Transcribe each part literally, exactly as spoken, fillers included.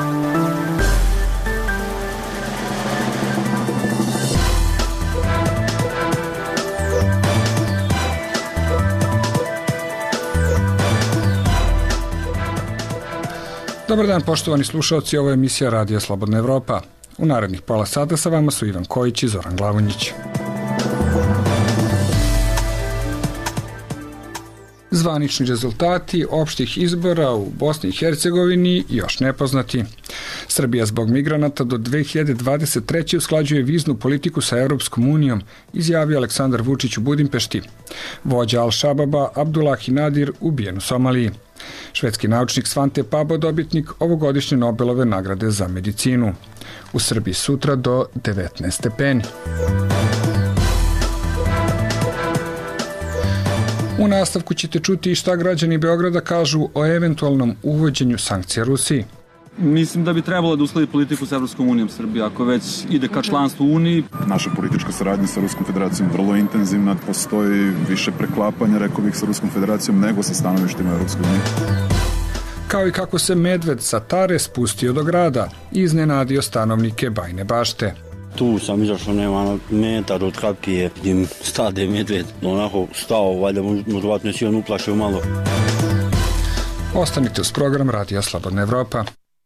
Dobar dan, poštovani slušalci, ovo je emisija Radija Slobodna Evropa. U narednih pola sata sa vama su Ivan Kojić i Zoran Glavonjić. Zvanični rezultati opštih izbora u Bosni i Hercegovini još nepoznati. Srbija zbog migranata do dve hiljade dvadeset treće usklađuje viznu politiku sa Europskom unijom, izjavio Aleksandar Vučić u Budimpešti. Vođa Al-Šababa Abdullahi Nadir ubijen u Somaliji. Švedski naučnik Svante Pabo dobitnik ovogodišnje Nobelove nagrade za medicinu. U Srbiji sutra do devetnaest stepeni. U nastavku ćete čuti šta građani Beograda kažu o eventualnom uvođenju sankcija Rusiji. Mislim da bi trebalo da usledi politiku sa Evropskom unijom Srbije, ako već ide ka članstvu u Uniji. Naša politička saradnja sa Ruskom federacijom vrlo intenzivna, postoji više preklapanja, rekao bih, sa Ruskom federacijom nego sa stanovištima Evropske unije. Kao i kako se medved sa Tare spustio do grada i iznenadio stanovnike Bajine Bašte. Tu sam izašao, nema metar od kapije, gdje stade medved, onako stao, valjda možda si on uplašio malo. Ostanite uz program Radija Slobodna Evropa.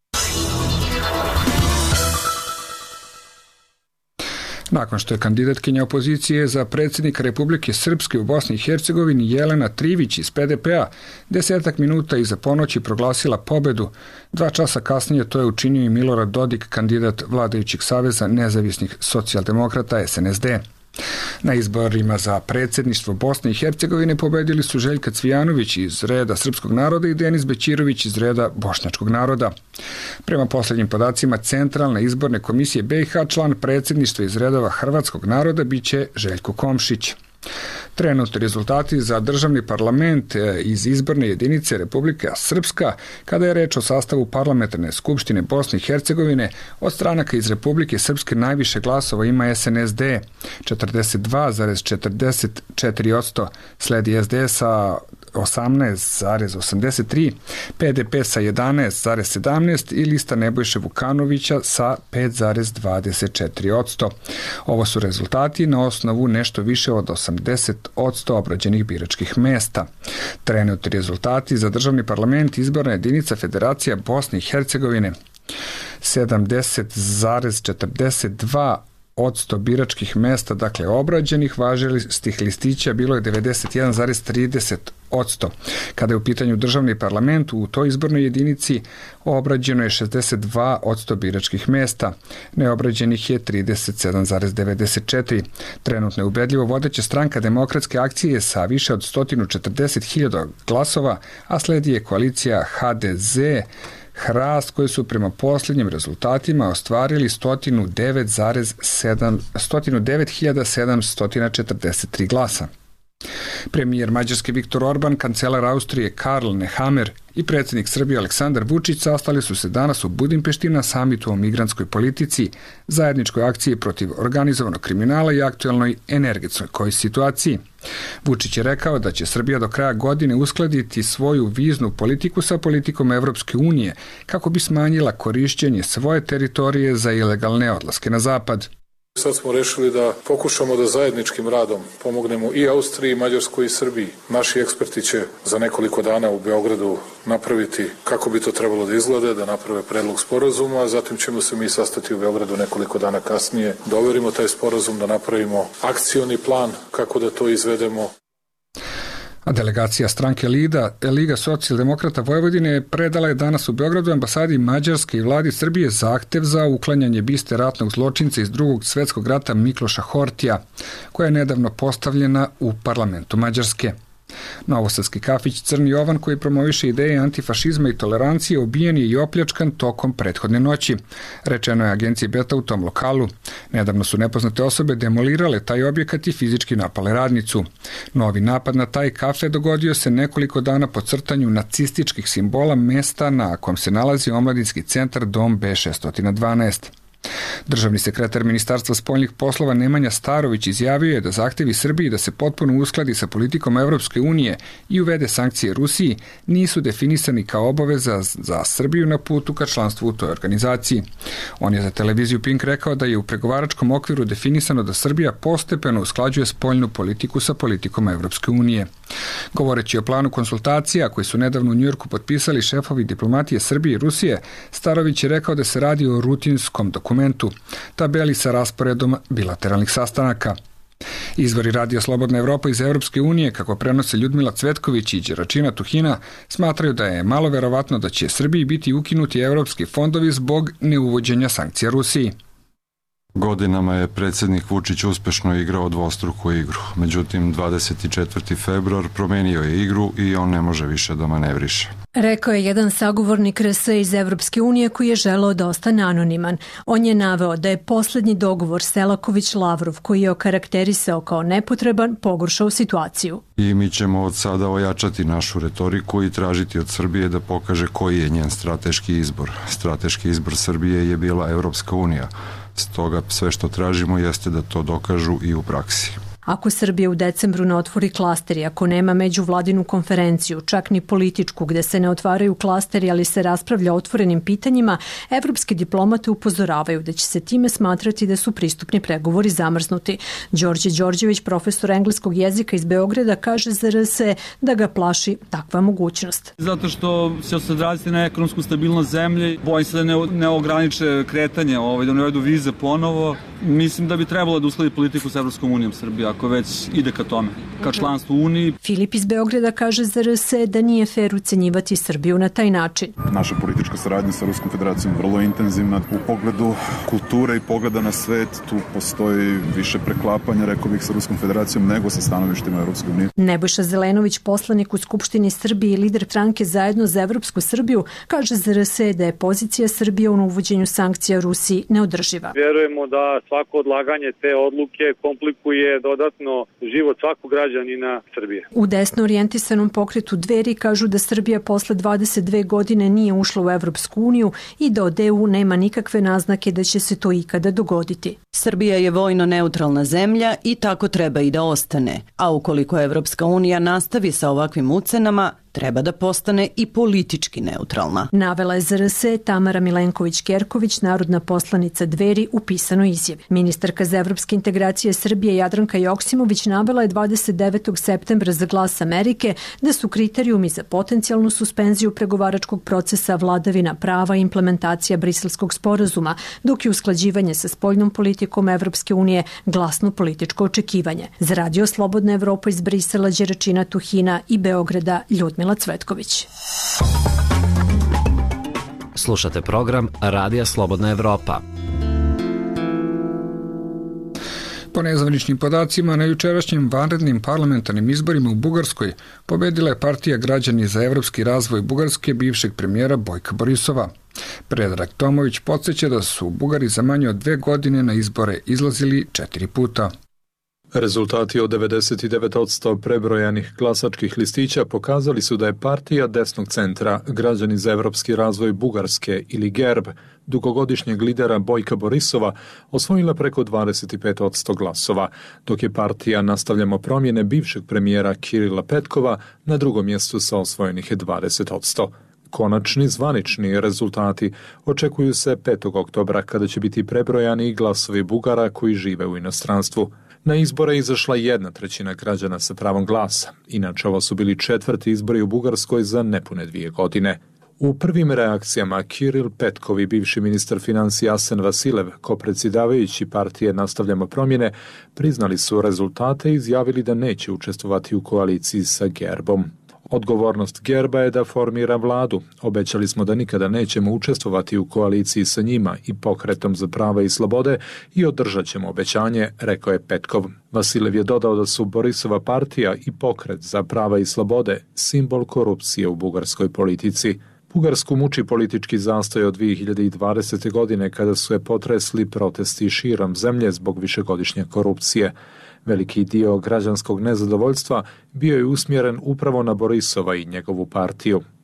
Nakon što je kandidatkinja opozicije za predsjednika Republike Srpske u Bosni i Hercegovini Jelena Trivić iz P D P-a desetak minuta iza ponoći proglasila pobedu, dva časa kasnije to je učinio i Milorad Dodik, kandidat vladajućeg saveza nezavisnih socijaldemokrata S N S D. Na izborima za predsjedništvo Bosne i Hercegovine pobedili su Željka Cvijanović iz reda srpskog naroda i Denis Bećirović iz reda bošnjačkog naroda. Prema posljednjim podacima Centralne izborne komisije B i H član predsjedništva iz redova hrvatskog naroda biće Željko Komšić. Trenutni rezultati za državni parlament iz izborne jedinice Republika Srpska, kada je reč o sastavu parlamentarne skupštine Bosne i Hercegovine, od stranaka iz Republike Srpske najviše glasova ima S N S D, četrdeset dva zarez četrdeset četiri posto, sledi S D S sa osamnaest zarez osamdeset tri, P D P sa jedanaest zarez sedamnaest i lista Nebojše Vukanovića sa pet zarez dvadeset četiri posto. Ovo su rezultati na osnovu nešto više od osamdeset posto obrađenih biračkih mesta. Trenutni rezultati za državni parlament izborna jedinica Federacija Bosne i Hercegovine. sedamdeset zarez četrdeset dva posto biračkih mesta, dakle obrađenih, važilih listića bilo je devedeset jedan zarez trideset posto. Kada je u pitanju državni parlament, u toj izbornoj jedinici obrađeno je šezdeset dva posto biračkih mesta, neobrađenih je trideset sedam zarez devedeset četiri. Trenutno je ubedljivo vodeća stranka Demokratske akcije sa više od sto četrdeset hiljada glasova, a sledi je koalicija H D Z Hrast, koji su prema posljednjim rezultatima ostvarili sto devet hiljada sedamsto četrdeset tri glasa. Premijer Mađarske Viktor Orban, kancelar Austrije Karl Nehammer i predsjednik Srbije Aleksandar Vučić sastali su se danas u Budimpešti na samitu o migrantskoj politici, zajedničkoj akciji protiv organizovanog kriminala i aktuelnoj energetskoj situaciji. Vučić je rekao da će Srbija do kraja godine uskladiti svoju viznu politiku sa politikom Evropske unije kako bi smanjila korišćenje svoje teritorije za ilegalne odlaske na zapad. Sad smo rešili da pokušamo da zajedničkim radom pomognemo i Austriji, i Mađarskoj i Srbiji. Naši eksperti će za nekoliko dana u Beogradu napraviti kako bi to trebalo da izglede, da naprave predlog sporazuma, a zatim ćemo se mi sastati u Beogradu nekoliko dana kasnije, da overimo taj sporazum, da napravimo akcioni plan kako da to izvedemo. A delegacija stranke Liga, Liga socijaldemokrata Vojvodine predala je danas u Beogradu ambasadi Mađarske i vladi Srbije zahtev za uklanjanje biste ratnog zločinca iz drugog svjetskog rata Mikloša Hortija, koja je nedavno postavljena u parlamentu Mađarske. Novosadski kafić Crni Jovan, koji promoviše ideje antifašizma i tolerancije, obijen je i opljačkan tokom prethodne noći, rečeno je agenciji Beta u tom lokalu. Nedavno su nepoznate osobe demolirale taj objekat i fizički napale radnicu. Novi napad na taj kafe dogodio se nekoliko dana po crtanju nacističkih simbola mesta na kom se nalazi omladinski centar Dom B šesto dvanaest. Državni sekretar Ministarstva spoljnih poslova Nemanja Starović izjavio je da zahtevi Srbiji da se potpuno uskladi sa politikom Evropske unije i uvede sankcije Rusiji nisu definisani kao obaveza za Srbiju na putu ka članstvu u toj organizaciji. On je za televiziju Pink rekao da je u pregovaračkom okviru definisano da Srbija postepeno usklađuje spoljnu politiku sa politikom Evropske unije. Govoreći o planu konsultacija koji su nedavno u Njujorku potpisali šefovi diplomatije Srbije i Rusije, Starović je rekao da se radi o rutinskom dokumentu, tabeli sa rasporedom bilateralnih sastanaka. Izvori Radija Slobodna Evropa iz Evropske unije, kako prenose Ljudmila Cvetković i Đeračina Tuhina, smatraju da je malo verovatno da će Srbiji biti ukinuti evropski fondovi zbog neuvođenja sankcija Rusiji. Godinama je predsjednik Vučić uspešno igrao dvostruku igru. Međutim, dvadeset četvrti februar promenio je igru i on ne može više da manevriše. Rekao je jedan sagovornik R S iz Evropske unije koji je želeo da ostane anoniman. On je naveo da je poslednji dogovor Selaković-Lavrov, koji je okarakterisao kao nepotreban, pogoršao situaciju. I mi ćemo od sada ojačati našu retoriku i tražiti od Srbije da pokaže koji je njen strateški izbor. Strateški izbor Srbije je bila Evropska unija. Stoga sve što tražimo jeste da to dokažu i u praksi. Ako Srbija u decembru ne otvori klasteri, ako nema međuvladinu konferenciju, čak ni političku, gde se ne otvaraju klasteri, ali se raspravlja o otvorenim pitanjima, evropski diplomate upozoravaju da će se time smatrati da su pristupni pregovori zamrznuti. Đorđe Đorđević, profesor engleskog jezika iz Beograda, kaže za R S da ga plaši takva mogućnost. Zato što će se odraziti na ekonomsku stabilnost zemlje, bojim se da ne, ne ograniče kretanje, ovaj, da ne uvedu vize ponovo. Mislim da bi trebalo da usledi politiku sa Evropskom unijom Srbija, ako već ide ka tome, ka članstvu u Uniji. Filip iz Beograda kaže za R S da nije fer ucenjivati Srbiju na taj način. Naša politička saradnja sa Ruskom federacijom vrlo intenzivna. U pogledu kulture i pogleda na svet tu postoji više preklapanja, rekao bih, sa Ruskom federacijom nego sa stanovištima Evropske unije. Nebojša Zelenović, poslanik u Skupštini Srbije i lider stranke Zajedno za Evropsku Srbiju, kaže za R S da je pozicija Srbije u uvođenju sankcija Rusiji neodrživa. Vjerujemo da svako odlaganje te odluke komplikuje dodatno život svakog građanina Srbije. U desno orijentisanom pokretu Dveri kažu da Srbija posle dvadeset dve godine nije ušla u Evropsku uniju i da od E U nema nikakve naznake da će se to ikada dogoditi. Srbija je vojno neutralna zemlja i tako treba i da ostane. A ukoliko Evropska unija nastavi sa ovakvim ucenama, treba da postane i politički neutralna. Navela je za R S Tamara Milenković-Kerković, narodna poslanica Dveri, u pisanoj izjavi. Ministarka za evropske integracije Srbije Jadranka Joksimović navela je dvadeset devetog septembra za Glas Amerike da su kriterijumi za potencijalnu suspenziju pregovaračkog procesa vladavina prava i implementacija Briselskog sporazuma, dok je usklađivanje sa spoljnom politikom Evropske unije glasno političko očekivanje. Za Radio Slobodna Evropa iz Brisela, Đeračina Tuhina i Beograda, Ljudmila Cvetković. Slušate program Radija Slobodna Evropa. Po nezvaničnim podacima, na jučerašnjim vanrednim parlamentarnim izborima u Bugarskoj pobedila je partija Građani za evropski razvoj Bugarske bivšeg premijera Bojka Borisova. Predrag Tomović podsjeća da su Bugari za manje od dve godine na izbore izlazili četiri puta. Rezultati od devedeset devet posto prebrojanih glasačkih listića pokazali su da je partija desnog centra Građani za evropski razvoj Bugarske ili GERB dugogodišnjeg lidera Bojka Borisova osvojila preko dvadeset pet posto glasova, dok je partija Nastavljamo promjene bivšeg premijera Kirila Petkova na drugom mjestu sa osvojenih dvadeset posto. Konačni zvanični rezultati očekuju se petog oktobra kada će biti prebrojani glasovi Bugara koji žive u inostranstvu. Na izbore izašla jedna trećina građana sa pravom glasa. Inače, ovo su bili četvrti izbori u Bugarskoj za nepune dvije godine. U prvim reakcijama Kiril Petkov i bivši ministar financija Asen Vasilev, kopredsjedavajući partije Nastavljamo promjene, priznali su rezultate i izjavili da neće učestvovati u koaliciji sa Gerbom. Odgovornost Gerba je da formira vladu. Obećali smo da nikada nećemo učestvovati u koaliciji sa njima i Pokretom za prava i slobode i održat ćemo obećanje, rekao je Petkov. Vasilev je dodao da su Borisova partija i Pokret za prava i slobode simbol korupcije u bugarskoj politici. Bugarsku muči politički zastoj od dvije hiljade dvadesete. godine kada su je potresli protesti širom zemlje zbog višegodišnje korupcije. Veliki dio građanskog nezadovoljstva bio je usmjeren upravo na Borisova i njegovu partiju.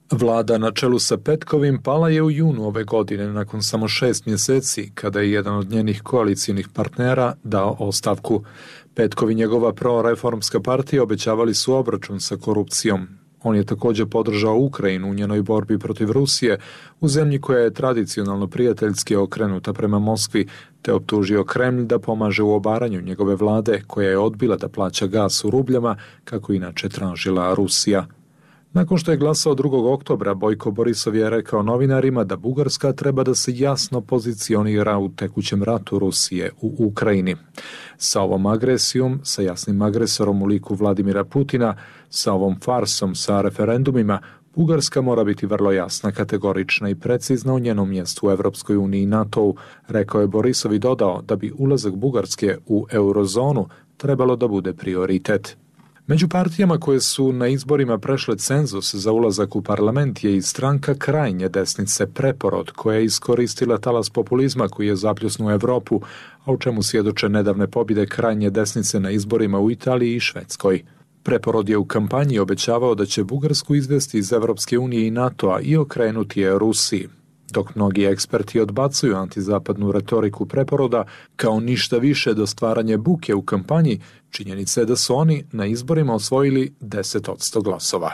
Vlada na čelu sa Petkovim pala je u junu ove godine nakon samo šest mjeseci kada je jedan od njenih koalicijnih partnera dao ostavku. Petkov i njegova proreformska partija obećavali su obračun sa korupcijom. On je također podržao Ukrajinu u njenoj borbi protiv Rusije, u zemlji koja je tradicionalno prijateljski okrenuta prema Moskvi, te optužio Kremlj da pomaže u obaranju njegove vlade koja je odbila da plaća gas u rubljama, kako inače tražila Rusija. Nakon što je glasao drugog oktobra, Bojko Borisov je rekao novinarima da Bugarska treba da se jasno pozicionira u tekućem ratu Rusije u Ukrajini. Sa ovom agresijom, sa jasnim agresorom u liku Vladimira Putina, sa ovom farsom, sa referendumima, Bugarska mora biti vrlo jasna, kategorična i precizna u njenom mjestu u Evropskoj uniji i NATO-u, rekao je Borisov i dodao da bi ulazak Bugarske u eurozonu trebalo da bude prioritet. Među partijama koje su na izborima prešle cenzus za ulazak u parlament je i stranka krajnje desnice Preporod, koja je iskoristila talas populizma koji je zapljusnuo Evropu, a u čemu svjedoče nedavne pobjede krajnje desnice na izborima u Italiji i Švedskoj. Preporod je u kampanji obećavao da će Bugarsku izvesti iz Evropske unije i NATO-a i okrenuti je Rusiji. Dok mnogi eksperti odbacuju antizapadnu retoriku Preporoda kao ništa više do stvaranja buke u kampanji, činjenica je da su oni na izborima osvojili deset posto glasova.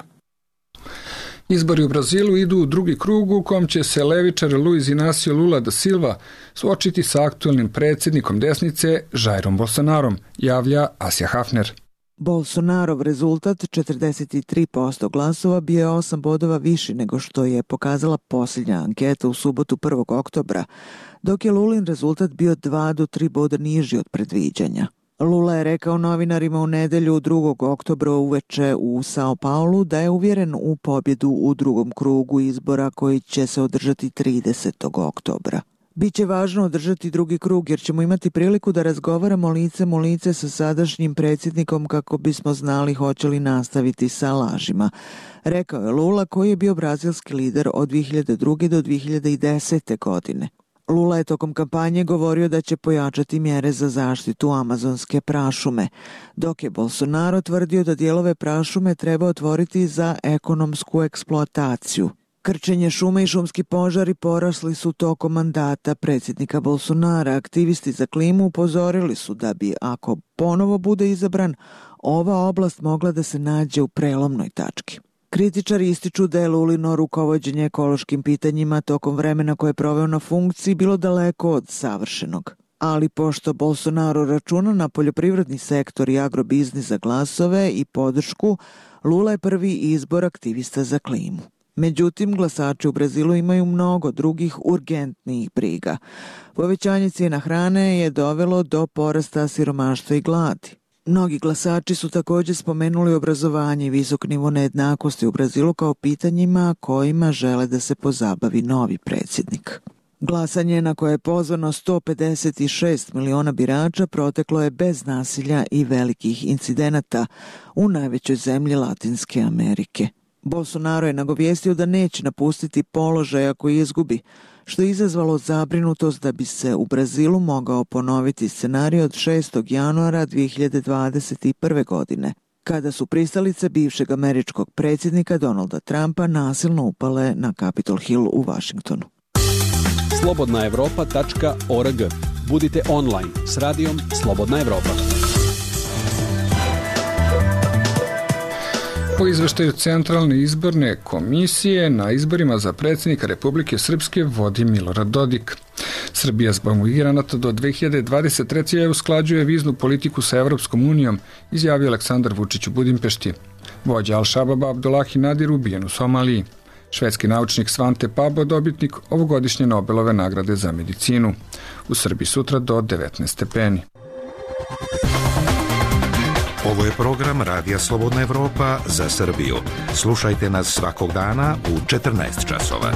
Izbori u Brazilu idu u drugi krug u kom će se levičar Luiz Inácio Lula da Silva suočiti sa aktuelnim predsjednikom desnice Jairom Bolsonarom, javlja Asja Hafner. Bolsonarov rezultat četrdeset tri posto glasova bio je osam bodova viši nego što je pokazala posljednja anketa u subotu prvog oktobra, dok je Lulin rezultat bio dva do tri boda niži od predviđanja. Lula je rekao novinarima u nedelju drugog oktobra uveče u Sao Paulu da je uvjeren u pobjedu u drugom krugu izbora koji će se održati tridesetog oktobra. Biće važno održati drugi krug jer ćemo imati priliku da razgovaramo licem u lice sa sadašnjim predsjednikom kako bismo znali hoće li nastaviti sa lažima, rekao je Lula koji je bio brazilski lider od dvije hiljade druge. do dvije hiljade desete. godine. Lula je tokom kampanje govorio da će pojačati mjere za zaštitu amazonske prašume, dok je Bolsonaro tvrdio da dijelove prašume treba otvoriti za ekonomsku eksploataciju. Krčenje šume i šumski požari porasli su tokom mandata predsjednika Bolsonara. Aktivisti za klimu upozorili su da bi, ako ponovo bude izabran, ova oblast mogla da se nađe u prelomnoj tački. Kritičari ističu da je Lulino rukovođenje ekološkim pitanjima tokom vremena koje je proveo na funkciji bilo daleko od savršenog. Ali pošto Bolsonaro računa na poljoprivredni sektor i agrobiznis za glasove i podršku, Lula je prvi izbor aktivista za klimu. Međutim, glasači u Brazilu imaju mnogo drugih urgentnijih briga. Povećanje cijena hrane je dovelo do porasta siromaštva i gladi. Mnogi glasači su također spomenuli obrazovanje i visok nivo nejednakosti u Brazilu kao pitanjima kojima žele da se pozabavi novi predsjednik. Glasanje na koje je pozvano sto pedeset šest miliona birača proteklo je bez nasilja i velikih incidenata u najvećoj zemlji Latinske Amerike. Bolsonaro je nagovijestio da neće napustiti položaj ako izgubi, što je izazvalo zabrinutost da bi se u Brazilu mogao ponoviti scenarij od šestog januara dvije hiljade dvadeset prve. godine, kada su pristalice bivšeg američkog predsjednika Donalda Trumpa nasilno upale na Capitol Hill u Washingtonu. slobodna evropa tačka org. Budite online s radijom Slobodna Evropa. Po izveštaju Centralne izborne komisije, na izborima za predsjednika Republike Srpske vodi Milorad Dodik. Srbija zbog migranata do dve hiljade dvadeset treće. usklađuje viznu politiku sa Evropskom unijom, izjavio Aleksandar Vučić u Budimpešti. Vođa Al-Shababa Abdullahi Nadir ubijen u Somaliji. Švedski naučnik Svante Pabo dobitnik ovogodišnje Nobelove nagrade za medicinu. U Srbiji sutra do devetnaest stepeni. Ovo je program Radija Slobodna Evropa za Srbiju. Slušajte nas svakog dana u četrnaest časova.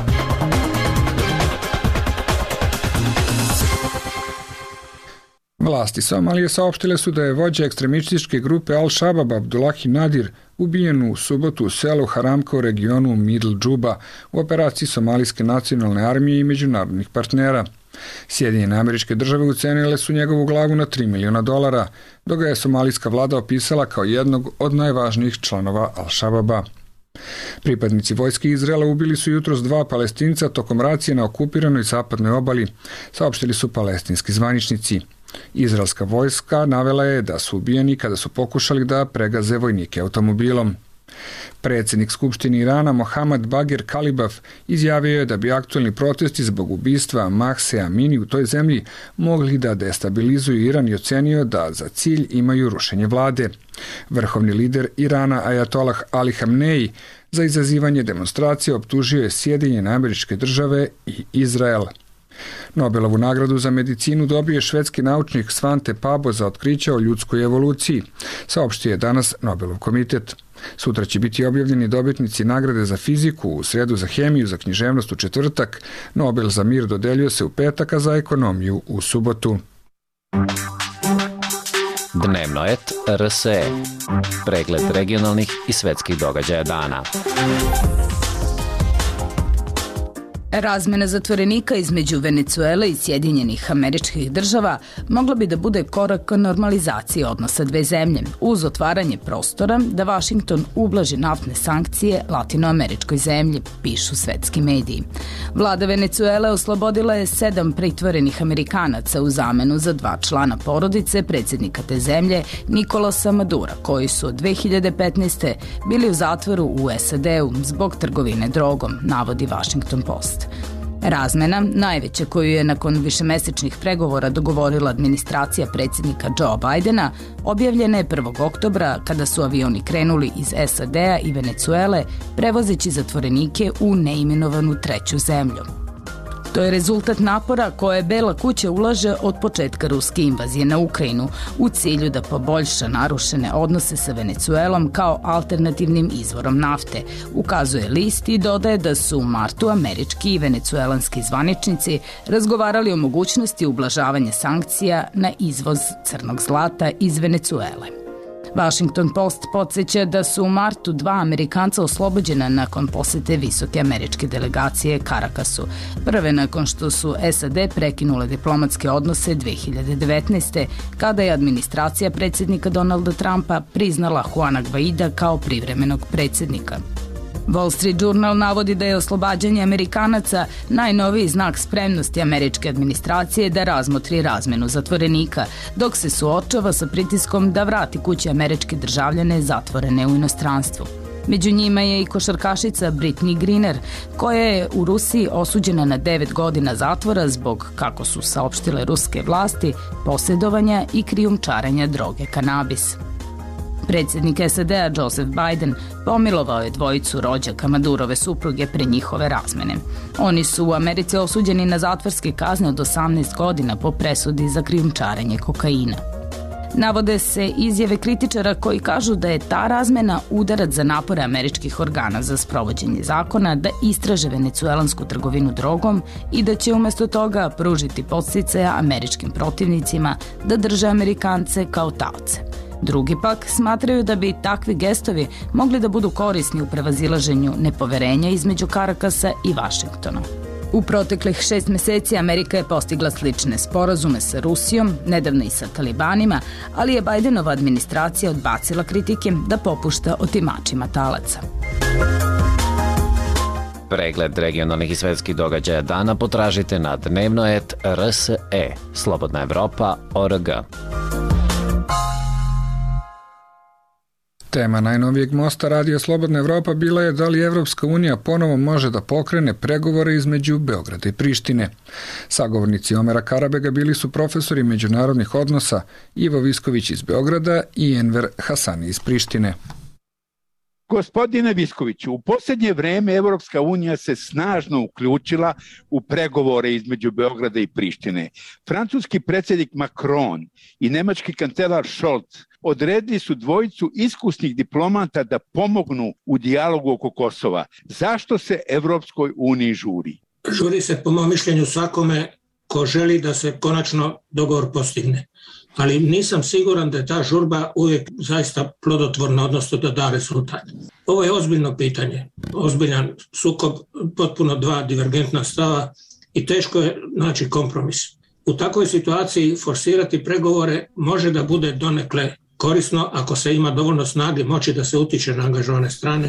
Vlasti Somalije saopštile su da je vođa ekstremističke grupe Al-Shabab Abdullahi Nadir ubijen u subotu u selu Haramka u regionu Middle Juba u operaciji Somalijske nacionalne armije i međunarodnih partnera. Sjedinjene Američke Države ucenile su njegovu glavu na tri miliona dolara, dok ga je somalijska vlada opisala kao jednog od najvažnijih članova Al-Shababa. Pripadnici vojske Izraela ubili su jutros dva Palestinca tokom racije na okupiranoj zapadnoj obali, saopštili su palestinski zvaničnici. Izraelska vojska navela je da su ubijeni kada su pokušali da pregaze vojnike automobilom. Predsjednik Skupštine Irana Mohammad Bagher Khalibaf izjavio je da bi aktualni protesti zbog ubistva Mahse Amini u toj zemlji mogli da destabilizuju Iran i ocenio da za cilj imaju rušenje vlade. Vrhovni lider Irana Ajatolah Ali Hamneji za izazivanje demonstracije optužio je Sjedinjene Američke Države i Izrael. Nobelovu nagradu za medicinu dobio je švedski naučnik Svante Pabo za otkriće o ljudskoj evoluciji, saopštio je danas Nobelov komitet. Sutra će biti objavljeni dobitnici nagrade za fiziku, u sredu za hemiju, za književnost u četvrtak, Nobel za mir dodeljuje se u petak, a za ekonomiju u subotu. Dnevno et R S E. Pregled regionalnih i svetskih događaja dana. Razmena zatvorenika između Venecuele i Sjedinjenih Američkih Država mogla bi da bude korak ka normalizaciji odnosa dve zemlje, uz otvaranje prostora da Vašington ublaži naftne sankcije latinoameričkoj zemlji, pišu svetski mediji. Vlada Venecuele oslobodila je sedam pritvorenih Amerikanaca u zamenu za dva člana porodice predsjednika te zemlje, Nikolasa Madura, koji su od dve hiljade petnaeste. bili u zatvoru u S A D-u zbog trgovine drogom, navodi Washington Post. Razmena, najveća koju je nakon višemesečnih pregovora dogovorila administracija predsjednika Joe Bidena, objavljena je prvog oktobra kada su avioni krenuli iz S A D-a i Venecuele prevozeći zatvorenike u neimenovanu treću zemlju. To je rezultat napora koje Bela kuća ulaže od početka ruske invazije na Ukrajinu u cilju da poboljša narušene odnose sa Venecuelom kao alternativnim izvorom nafte, ukazuje list i dodaje da su u martu američki i venecuelanski zvaničnici razgovarali o mogućnosti ublažavanja sankcija na izvoz crnog zlata iz Venecuele. Washington Post podsjeća da su u martu dva Amerikanca oslobođena nakon posete visoke američke delegacije Caracassu, prve nakon što su S A D prekinule diplomatske odnose dve hiljade devetnaeste. kada je administracija predsjednika Donalda Trumpa priznala Juana Guaida kao privremenog predsjednika. Wall Street Journal navodi da je oslobađanje Amerikanaca najnoviji znak spremnosti američke administracije da razmotri razmenu zatvorenika, dok se suočava sa pritiskom da vrati kući američke državljane zatvorene u inostranstvu. Među njima je i košarkašica Brittney Griner, koja je u Rusiji osuđena na devet godina zatvora zbog, kako su saopštile ruske vlasti, posjedovanja i krijumčarenja droge kanabis. Predsjednik S A D-a Joseph Biden pomilovao je dvojicu rođaka Madurove supruge pre njihove razmene. Oni su u Americi osuđeni na zatvorske kazne od osamnaest godina po presudi za krijumčarenje kokaina. Navode se izjave kritičara koji kažu da je ta razmena udarac za napore američkih organa za sprovođenje zakona da istraže venecuelansku trgovinu drogom i da će umjesto toga pružiti podsticaja američkim protivnicima da drže Amerikance kao taoce. Drugi pak smatraju da bi takvi gestovi mogli da budu korisni u prevazilaženju nepoverenja između Caracasa i Vašingtona. U proteklih šest meseci Amerika je postigla slične sporazume sa Rusijom, nedavno i sa talibanima, ali je Bidenova administracija odbacila kritike da popušta otimačima talaca. Pregled regionalnih i svetskih događaja dana potražite na dnevno et R S E, Slobodna Evropa, O R G. Tema najnovijeg mosta Radija Slobodna Evropa bila je da li Evropska unija ponovo može da pokrene pregovore između Beograda i Prištine. Sagovornici Omera Karabega bili su profesori međunarodnih odnosa Ivo Visković iz Beograda i Enver Hasani iz Prištine. Gospodine Viskoviću, u posljednje vreme Evropska unija se snažno uključila u pregovore između Beograda i Prištine. Francuski predsjednik Macron i nemački kancelar Scholz odredili su dvojicu iskusnih diplomata da pomognu u dijalogu oko Kosova. Zašto se Evropskoj uniji žuri? Žuri se po mom mišljenju svakome ko želi da se konačno dogovor postigne. Ali nisam siguran da je ta žurba uvijek zaista plodotvorna, odnosno da da rezultat. Ovo je ozbiljno pitanje, ozbiljan sukob, potpuno dva divergentna stava i teško je naći kompromis. U takvoj situaciji forsirati pregovore može da bude donekle korisno ako se ima dovoljno snage moći da se utiče na angažovane strane,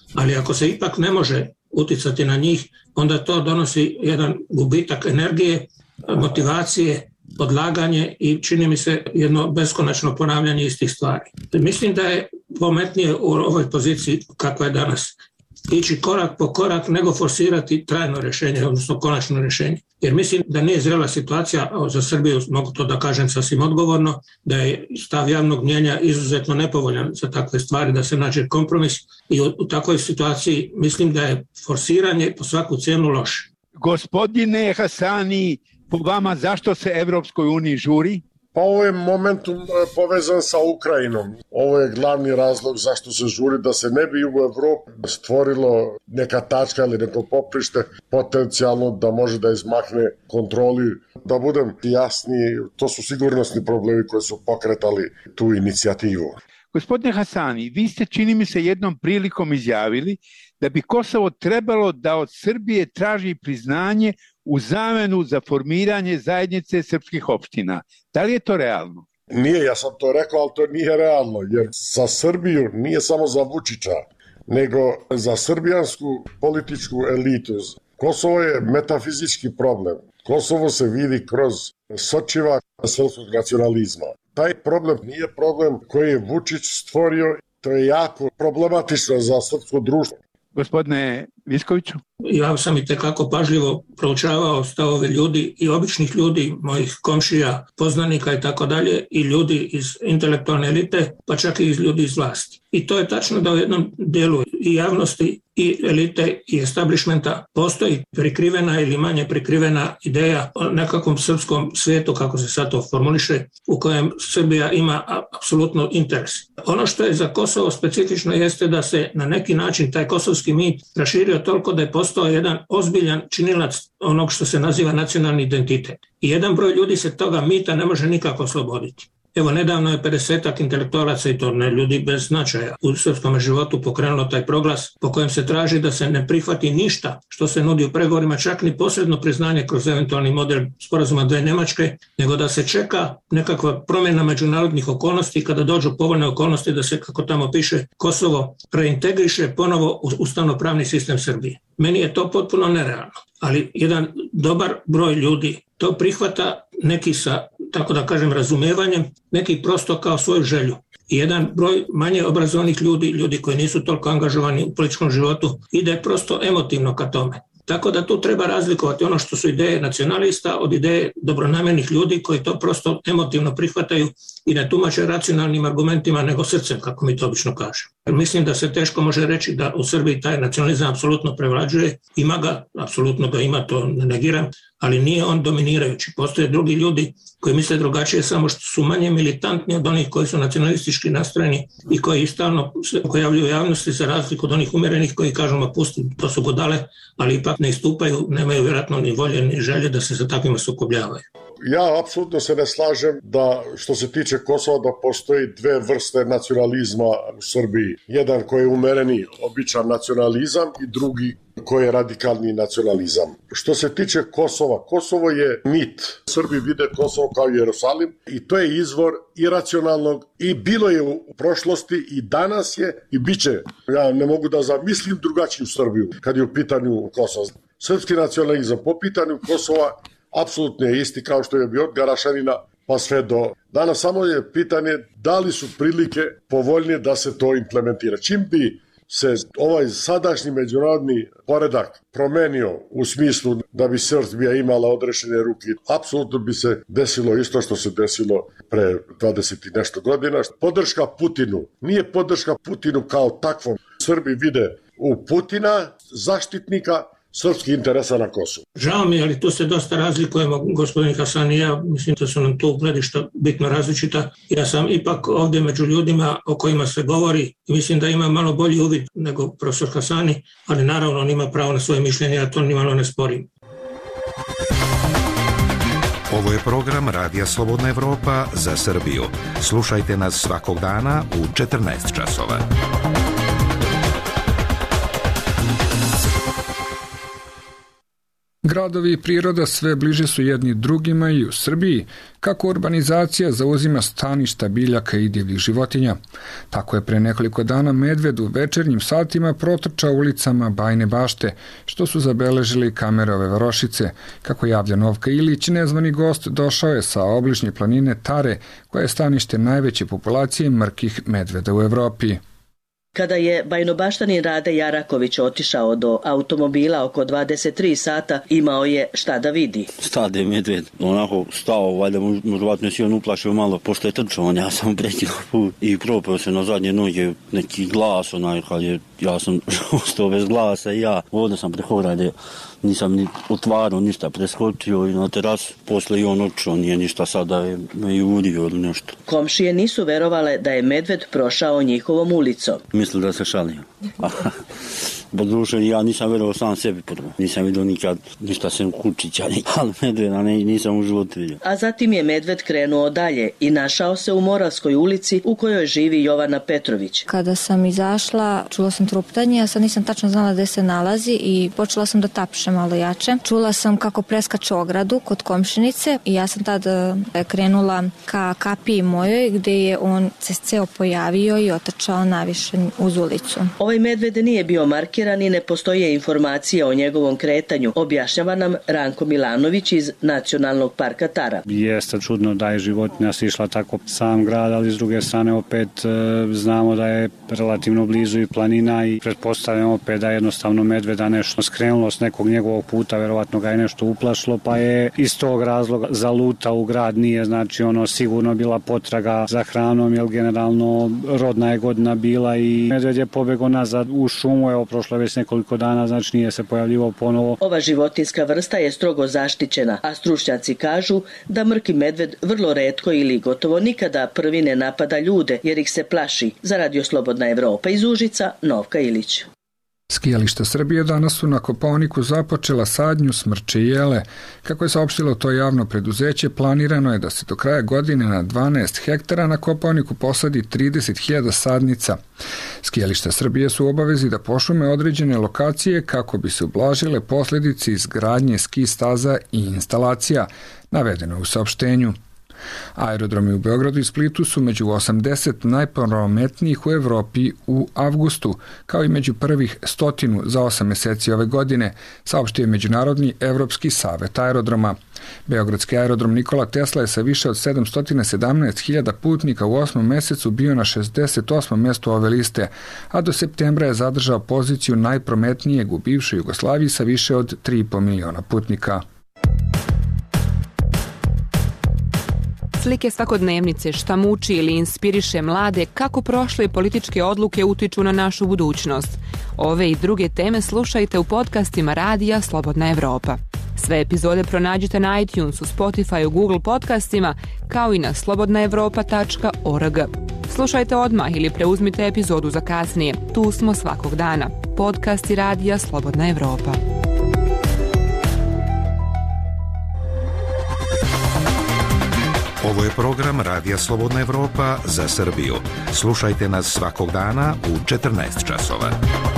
Ali ako se ipak ne može uticati na njih, onda to donosi jedan gubitak energije, motivacije, odlaganje i čini mi se jedno beskonačno ponavljanje istih stvari. Mislim da je pametnije u ovoj poziciji kakva je danas ići korak po korak nego forsirati trajno rješenje, odnosno konačno rješenje. Jer mislim da nije zrela situacija za Srbiju, mogu to da kažem sasvim odgovorno, da je stav javnog mnjenja izuzetno nepovoljan za takve stvari, da se nađe kompromis i u, u takvoj situaciji mislim da je forsiranje po svaku cijenu loše. Gospodine Hasani, po vama zašto se Evropskoj uniji žuri? Pa ovo je momentum povezan sa Ukrajinom. Ovo je glavni razlog zašto se žuri, da se ne bi u Evropi stvorilo neka tačka ili neko poprište potencijalno da može da izmakne kontroli. Da budem jasniji, to su sigurnosni problemi koji su pokretali tu inicijativu. Gospodine Hasani, vi ste, čini mi se, jednom prilikom izjavili da bi Kosovo trebalo da od Srbije traži priznanje u zamenu za formiranje zajednice srpskih opština. Da li je to realno? Nije, ja sam to rekao, ali to nije realno, jer za Srbiju nije samo za Vučića, nego za srbijansku političku elitu. Kosovo je metafizički problem. Kosovo se vidi kroz sočiva srpskog nacionalizma. Taj problem nije problem koji je Vučić stvorio, to je jako problematično za srpsko društvo. Gospodine Viskoviću? Ja sam i tekako pažljivo proučavao stavove ljudi i običnih ljudi, mojih komšija, poznanika i tako dalje, i ljudi iz intelektualne elite, pa čak i iz ljudi iz vlasti. I to je tačno da u jednom delu i javnosti i elite i establishmenta postoji prikrivena ili manje prikrivena ideja o nekakvom srpskom svijetu, kako se sad to formuliše, u kojem Srbija ima apsolutno interes. Ono što je za Kosovo specifično jeste da se na neki način taj kosovski mit raširio toliko da je postao jedan ozbiljan činilac onog što se naziva nacionalni identitet. I jedan broj ljudi se toga mita ne može nikako osloboditi. Evo, nedavno je pedesetak intelektualaca, i to ne ljudi bez značaja, u srpskom životu pokrenulo taj proglas po kojem se traži da se ne prihvati ništa što se nudi u pregovorima, čak ni posredno priznanje kroz eventualni model sporazuma dve Nemačke, nego da se čeka nekakva promjena međunarodnih okolnosti, kada dođu povoljne okolnosti da se, kako tamo piše, Kosovo reintegriše ponovo u ustavnopravni sistem Srbije. Meni je to potpuno nerealno, ali jedan dobar broj ljudi to prihvata, neki sa, tako da kažem, razumijevanjem, neki prosto kao svoju želju. I jedan broj manje obrazovanih ljudi, ljudi koji nisu toliko angažovani u političkom životu, ide prosto emotivno ka tome. Tako da tu treba razlikovati ono što su ideje nacionalista od ideje dobronamjernih ljudi koji to prosto emotivno prihvataju i ne tumače racionalnim argumentima nego srcem, kako mi to obično kažemo. Mislim da se teško može reći da u Srbiji taj nacionalizam apsolutno prevlađuje, ima ga, apsolutno ga ima, to ne negiram, ali nije on dominirajući. Postoje drugi ljudi koji misle drugačije, samo što su manje militantni od onih koji su nacionalistički nastrojeni i koji stalno se pojavljuju u javnosti, za razliku od onih umjerenih koji kažu, ma pusti, to su budale, ali ipak ne istupaju, nemaju vjerojatno ni volje ni želje da se sa takvima sukobljavaju. Ja apsolutno se ne slažem da, što se tiče Kosova, da postoji dve vrste nacionalizma u Srbiji. Jedan koji je umereni, običan nacionalizam, i drugi koji je radikalni nacionalizam. Što se tiče Kosova, Kosovo je mit. Srbi vide Kosovo kao Jerusalim i to je izvor iracionalnog, i bilo je u prošlosti i danas je i bit će. Ja ne mogu da zamislim drugačiju Srbiju kad je u pitanju Kosova. Srpski nacionalizam po pitanju Kosova apsolutno je isti kao što je bio od Garašanina pa sve do danas. Samo je pitanje da li su prilike povoljnije da se to implementira. Čim bi se ovaj sadašnji međunarodni poredak promenio u smislu da bi Srbija imala odrešene ruke, apsolutno bi se desilo isto što se desilo pre dvadeset i nešto godina. Podrška Putinu nije podrška Putinu kao takvom. Srbi vide u Putina zaštitnika srpskih interesa na Kosovu. Žao mi, ali tu se dosta razlikujemo, gospodin Hasan i ja, mislim da su nam tu gledišta bitno različita. Ja sam ipak ovdje među ljudima o kojima se govori i mislim da ima malo bolji uvid nego profesor Hasani, ali naravno on ima pravo na svoje mišljenje, ja to nimalo ne sporim. Ovo je program Radija Slobodna Evropa za Srbiju. Slušajte nas svakog dana u četrnaest časova. Gradovi i priroda sve bliže su jedni drugima i u Srbiji, kako urbanizacija zauzima staništa biljaka i divljih životinja. Tako je pre nekoliko dana medved u večernjim satima protrčao ulicama Bajine Bašte, što su zabeležili kamere ove varošice. Kako javlja Novka Ilić, nezvani gost došao je sa obližnje planine Tare, koja je stanište najveće populacije mrkih medveda u Evropi. Kada je bajnobaštanin Rade Jaraković otišao do automobila oko dvadeset tri sata, imao je šta da vidi. Stade medved, onako stao, valjda možda si on uplašio malo, pošto je trčao, ja sam prekinuo put i propao se na zadnje noge, neki glas, onaj, kad je, ja sam ostao bez glasa i ja, ovdje sam preko Rade, nisam ni otvarao ništa, preskočio i na teras, posle i on otišao, nije ništa sada je me i udio ili nešto. Komšije nisu verovale da je medved prošao njihovom ulicom. Mislili da se šalio. Bo duše, ja nisam verovao sam sebi prvo. Nisam vidio nikad ništa sem kučića, ali medveda ne, nisam u životu vidio. A zatim je medved krenuo dalje i našao se u Moravskoj ulici u kojoj živi Jovana Petrović. Kada sam izašla, čula sam truptanje, a sad nisam tačno znala gde se nalazi i počela sam da tapšem malo jače. Čula sam kako preskače ogradu kod komšinice i ja sam tada krenula ka kapiji mojoj gde je on se ceo pojavio i otrčao naviše uz ulicu. Ovaj medved nije bio markiran i ne postoje informacije o njegovom kretanju, objašnjava nam Ranko Milanović iz Nacionalnog parka Tara. Jeste čudno da je životinja sišla tako sam grad, ali s druge strane opet znamo da je relativno blizu i planina i pretpostavljamo opet da je jednostavno medveda nešto skrenulo s nekog njegovog puta, verovatno ga je nešto uplašilo, pa je iz tog razloga zalutao u grad, nije znači ono sigurno bila potraga za hranom, jer generalno rodna je godina bila i medved je pobegao nazad u šumu, evo prošlo već nekoliko dana, znači nije se pojavljivao ponovo. Ova životinska vrsta je strogo zaštićena, a stručnjaci kažu da mrki medved vrlo retko ili gotovo nikada prvi ne napada ljude, jer ih se plaši. Za Radio Slobodna Evropa iz Užica, Novka Ilić. Skijališta Srbije danas su na Kopaoniku započela sadnju smrče i jele. Kako je saopštilo to javno preduzeće, planirano je da se do kraja godine na dvanaest hektara na Kopaoniku posadi trideset hiljada sadnica. Skijališta Srbije su u obavezi da pošume određene lokacije kako bi se ublažile posljedice izgradnje ski staza i instalacija, navedeno u saopštenju. Aerodromi u Beogradu i Splitu su među osamdeset najprometnijih u Evropi u avgustu, kao i među prvih stotinu za osam meseci ove godine, saopštio je Međunarodni evropski savet aerodroma. Beogradski aerodrom Nikola Tesla je sa više od sedamsto sedamnaest hiljada putnika u osmom mesecu bio na šezdeset osmom mestu ove liste, a do septembra je zadržao poziciju najprometnijeg u bivšoj Jugoslaviji sa više od tri i po miliona putnika. Slike svakodnevnice, šta muči ili inspiriše mlade, kako prošle političke odluke utiču na našu budućnost. Ove i druge teme slušajte u podcastima Radija Slobodna Evropa. Sve epizode pronađite na iTunesu, Spotify, Google podcastima, kao i na slobodna evropa tačka org. Slušajte odmah ili preuzmite epizodu za kasnije. Tu smo svakog dana. Podcasti Radija Slobodna Evropa. Ovo je program Radija Slobodna Evropa za Srbiju. Slušajte nas svakog dana u četrnaest časova.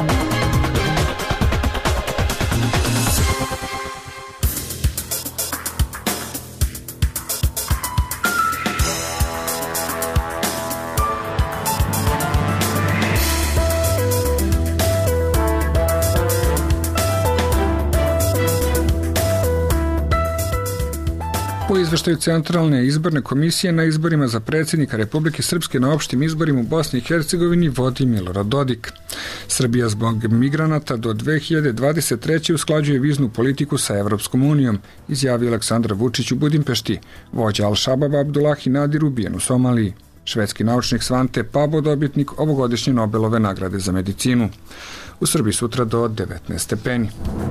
Po izveštaju Centralne izborne komisije na izborima za predsjednika Republike Srpske na opštim izborima u Bosni i Hercegovini vodi Milorad Dodik. Srbija zbog migranata do dve hiljade dvadeset treće usklađuje viznu politiku sa Evropskom unijom, izjavio Aleksandar Vučić u Budimpešti. Vođa Al-Shababa Abdullahi Nadir ubijen u Somaliji. Švedski naučnik Svante Pabo dobitnik ovogodišnje Nobelove nagrade za medicinu. U Srbiji sutra do devetnaest stepeni.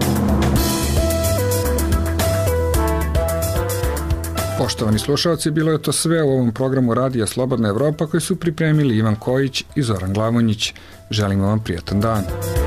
Poštovani slušalci, bilo je to sve u ovom programu Radija Slobodna Evropa koji su pripremili Ivan Kojić i Zoran Glavonjić. Želimo vam prijatan dan.